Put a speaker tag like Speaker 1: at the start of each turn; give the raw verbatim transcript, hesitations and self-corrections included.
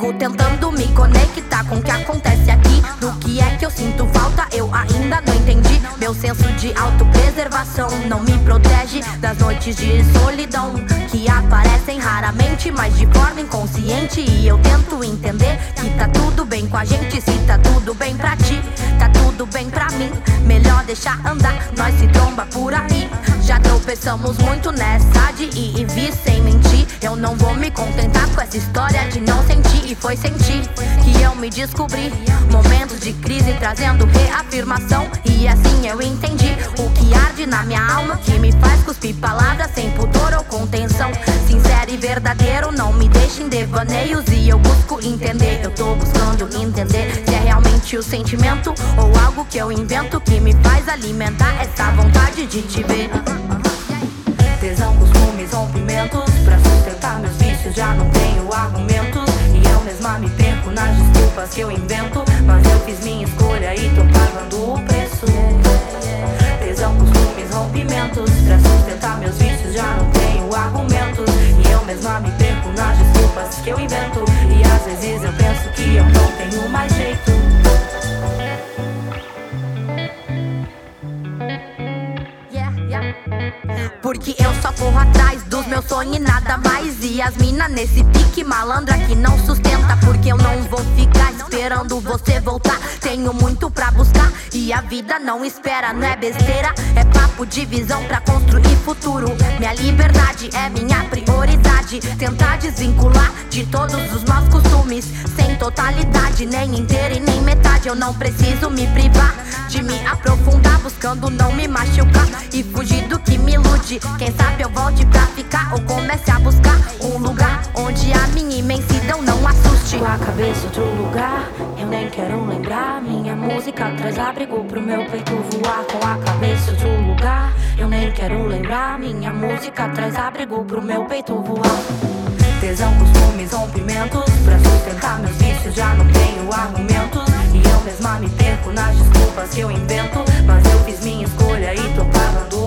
Speaker 1: Vivo tentando me conectar com o que acontece aqui. Do que é que eu sinto falta, eu ainda não entendi. Meu senso de autopreservação não me protege das noites de solidão que aparecem raramente, mas de forma inconsciente. E eu tento entender que tá tudo bem com a gente. Se tá tudo bem pra ti, tá tudo bem pra mim. Melhor deixar andar, nós se tromba por aí. Já tropeçamos muito nessa de ir e vir sem mentir. Eu não vou me contentar com essa história de não sentir. E foi sentir que eu me descobri. Momentos de crise trazendo reafirmação. E assim eu entendi o que arde na minha alma, que me faz cuspir palavras sem pudor ou contenção. Sincero e verdadeiro, não me deixe em devaneios. E eu busco entender, eu tô buscando entender se é realmente o sentimento ou algo que eu invento que me faz alimentar essa vontade de te ver. Tesão, costumes, rompimentos, pra sustentar meus vícios já não tenho argumentos. E eu mesma me perco nas desculpas que eu invento, mas eu fiz minha escolha e tô pagando o preço. Tesão, costumes, rompimentos, pra sustentar meus vícios já não tenho argumentos. E eu mesma me perco nas desculpas que eu invento, e às vezes eu penso que eu não tenho mais jeito. Porque eu só corro atrás dos meus sonhos e nada mais. E as mina nesse pique malandra que não sustenta. Porque eu não vou ficar esperando você voltar. Tenho muito pra buscar e a vida não espera. Não é besteira, é papo de visão pra construir futuro. Minha liberdade é minha prioridade. Tentar desvincular de todos os maus costumes. Sem totalidade, nem inteira e nem metade. Eu não preciso me privar de me aprofundar, buscando não me machucar e fugir do que me ilude. Quem sabe eu volte pra ficar ou comece a buscar um lugar onde a minha imensidão não assuste.
Speaker 2: Com a cabeça outro lugar, eu nem quero lembrar. Minha música traz abrigo pro meu peito voar. Com a cabeça outro lugar, eu nem quero lembrar. Minha música traz abrigo pro meu peito voar.
Speaker 1: Tesão, costumes, rompimentos, pra sustentar meus vícios já não tenho argumentos. E eu mesma me perco nas desculpas que eu invento, mas eu fiz minha escolha e tô pagando